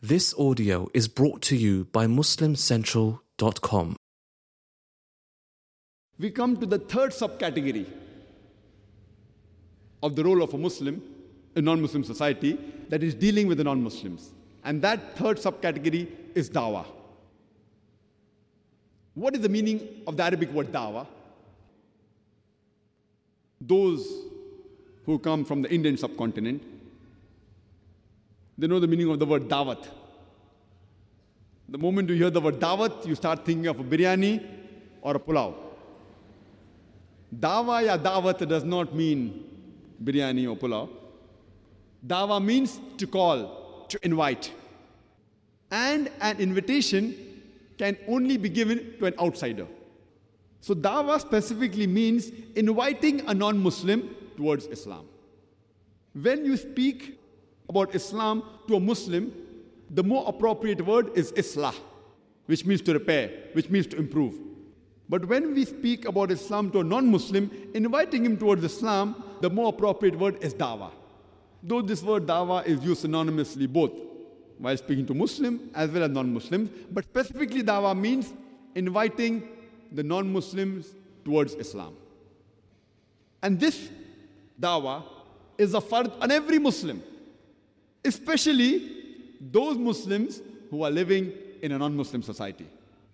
This audio is brought to you by MuslimCentral.com. We come to the third subcategory of the role of a Muslim in non-Muslim society, that is dealing with the non-Muslims. And that third subcategory is dawah. What is the meaning of the Arabic word dawah? Those who come from the Indian subcontinent, they know the meaning of the word dawat. The moment you hear the word dawat, you start thinking of a biryani or a pulao. Dawa ya dawat does not mean biryani or pulao. Dawa means to call, to invite. And an invitation can only be given to an outsider. So dawa specifically means inviting a non-Muslim towards Islam. When you speak about Islam to a Muslim, the more appropriate word is islah, which means to repair, which means to improve. But when we speak about Islam to a non-Muslim, inviting him towards Islam, the more appropriate word is dawah. Though this word dawah is used synonymously both while speaking to Muslim as well as non-Muslims, but specifically dawah means inviting the non-Muslims towards Islam. And this dawah is a fard on every Muslim, especially those Muslims who are living in a non-Muslim society.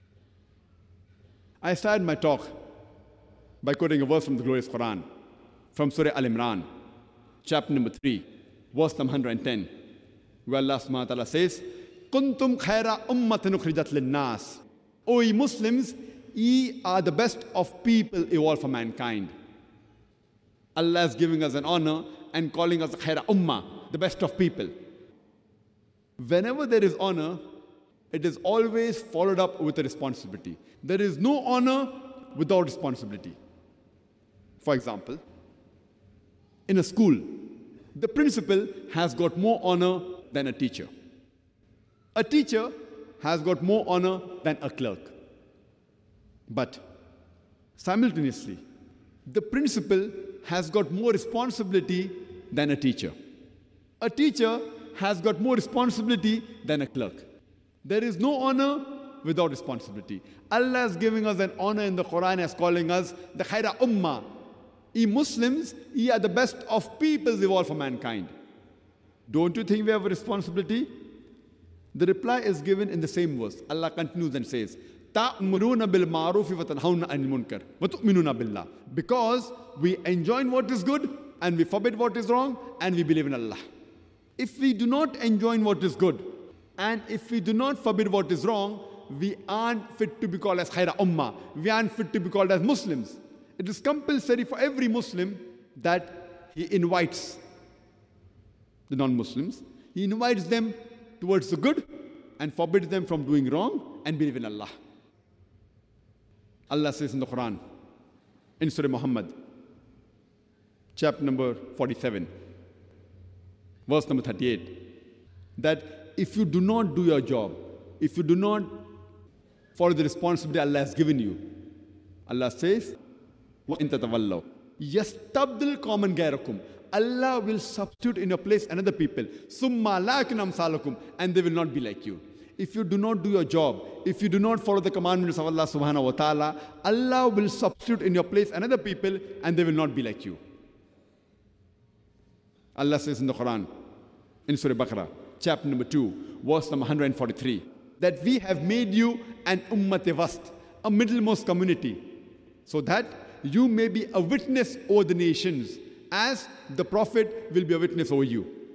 I started my talk by quoting a verse from the glorious Quran, from Surah Al-Imran, chapter number 3, verse number 110, where Allah subhanahu wa ta'ala says, Kuntum khaira ummatin ukhrijat lin-nas. O ye Muslims, ye are the best of people evolved for mankind. Allah is giving us an honor and calling us khaira ummah, the best of people. Whenever there is honor, it is always followed up with a responsibility. There is no honor without responsibility. For example, in a school, the principal has got more honor than a teacher. A teacher has got more honor than a clerk. But simultaneously, the principal has got more responsibility than a teacher. A teacher has got more responsibility than a clerk. There is no honor without responsibility. Allah is giving us an honor in the Quran as calling us the khaira ummah. Ye Muslims, ye are the best of peoples evolved for mankind. Don't you think we have a responsibility? The reply is given in the same verse. Allah continues and says, تَأْمُرُونَ بِالْمَعْرُوفِ وَتَنْهَوْنَ عَنِ الْمُنْكَرِ وَتُؤْمِنُونَ بِاللَّهِ. Because we enjoin what is good and we forbid what is wrong and we believe in Allah. If we do not enjoin what is good and if we do not forbid what is wrong, we aren't fit to be called as khaira ummah. We aren't fit to be called as Muslims. It is compulsory for every Muslim that he invites the non-Muslims. He invites them towards the good and forbids them from doing wrong and believe in Allah. Allah says in the Quran, in Surah Muhammad, chapter number 47, verse number 38, that if you do not do your job, if you do not follow the responsibility Allah has given you, Allah says, وَإِن تَتَوَلَّوْا يَسْتَبْدِلْ قَوْمًا غَيْرَكُمْ. Allah will substitute in your place another people. ثُمَّ لَا يَكُونُ أَمْثَالَكُمْ. And they will not be like you. If you do not do your job, if you do not follow the commandments of Allah subhanahu wa ta'ala, Allah will substitute in your place another people and they will not be like you. Allah says in the Quran, in Surah Baqarah, chapter number 2, verse number 143, that we have made you an ummat-e wast, a middlemost community, so that you may be a witness over the nations, as the Prophet will be a witness over you.